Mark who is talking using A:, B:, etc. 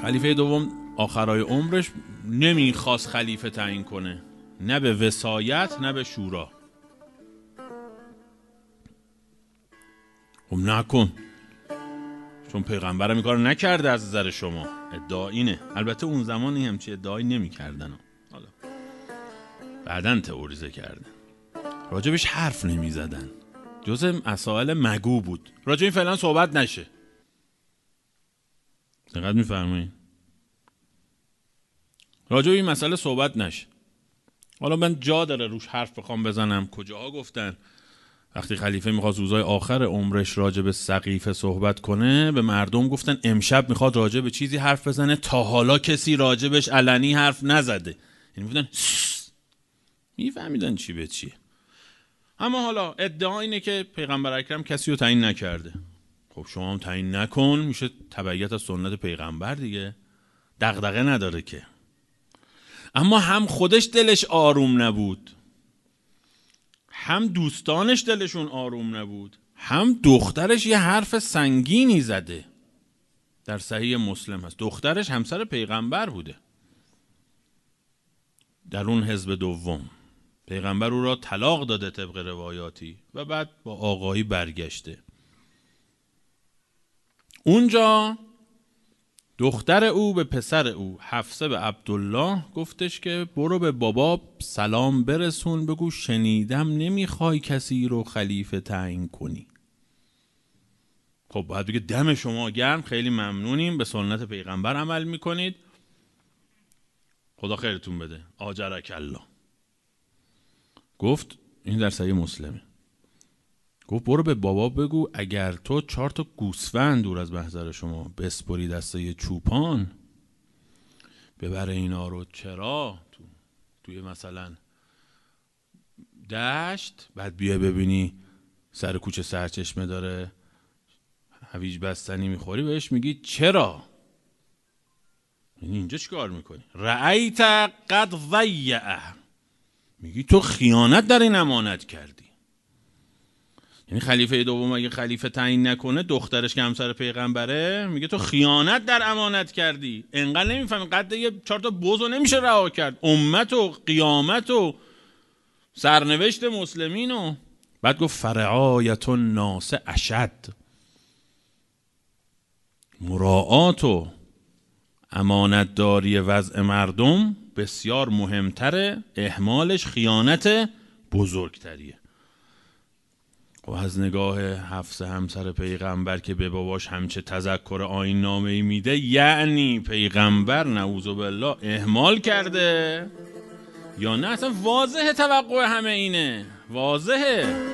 A: خلیفه دوم آخرای عمرش نمیخواست خلیفه تعیین کنه، نه به وصایت نه به شورا. خب نکن، چون پیغمبرم این کار نکرده از نظر شما. ادعا اینه. البته اون زمان این همچی ادعایی نمی‌کردن، حالا بعدن تئوریزه کردن. راجبش حرف نمی‌زدن، جزء مسائل مگو بود. راجب این فعلا صحبت نشه. دقت می‌فرمایید؟ راجب این مسئله صحبت نشه. حالا من جا داره روش حرف بخوام بزنم. کجاها گفتن وقتی خلیفه میخواد روزای آخر عمرش راجع به سقیفه صحبت کنه، به مردم گفتن امشب میخواد راجع به چیزی حرف بزنه تا حالا کسی راجبش علنی حرف نزده. یعنی میگفتن میفهمیدن چی به چیه. اما حالا ادعا اینه که پیغمبر اکرم کسی رو تعیین نکرده. خب شما هم تعیین نکن، میشه تبعیت از سنت پیغمبر دیگه. دغدغه نداره که. اما هم خودش دلش آروم نبود، هم دوستانش دلشون آروم نبود، هم دخترش یه حرف سنگینی زده. در صحیح مسلم هست دخترش همسر پیغمبر بوده. در اون حزب دوم پیغمبر او را طلاق داده طبق روایاتی و بعد با آقایی برگشته. اونجا دختر او به پسر او حفصه به عبدالله گفتش که برو به بابا سلام برسون، بگو شنیدم نمیخوای کسی رو خلیفه تعیین کنی. خب باید بگه دم شما گرم، خیلی ممنونیم، به سنت پیغمبر عمل میکنید، خدا خیرتون بده، آجرک الله. گفت این در صحیح مسلمه. گفت برو به بابا بگو اگر تو 4 تا گوسفند دور از محضر شما بسپری دسته یه چوپان، ببره اینا رو چرا توی مثلا دشت، بعد بیا ببینی سر کوچه سرچشمه داره هویج بستنی میخوری، بهش میگی چرا؟ یعنی اینجا چیکار میکنی؟ رأیت قد ضیعه، میگی تو خیانت در این امانت کردی. یعنی خلیفه دوم اگه خلیفه تعیین نکنه، دخترش که همسر پیغمبره، میگه تو خیانت در امانت کردی. انقدر نمیفهمی قد یه 4 تا بزو نمیشه رها کرد، امت و قیامت و سرنوشت مسلمین. و بعد گفت فرعایت الناس اشد، مراعات و امانت داری وضع مردم بسیار مهمتره، اهمالش خیانت بزرگتریه. و از نگاه حفصه همسر پیغمبر که به باباش همچه تذکر آیین نامه‌ای میده، یعنی پیغمبر نعوذ بالله اهمال کرده یا نه؟ اصلا واضحه توقع همه اینه، واضحه.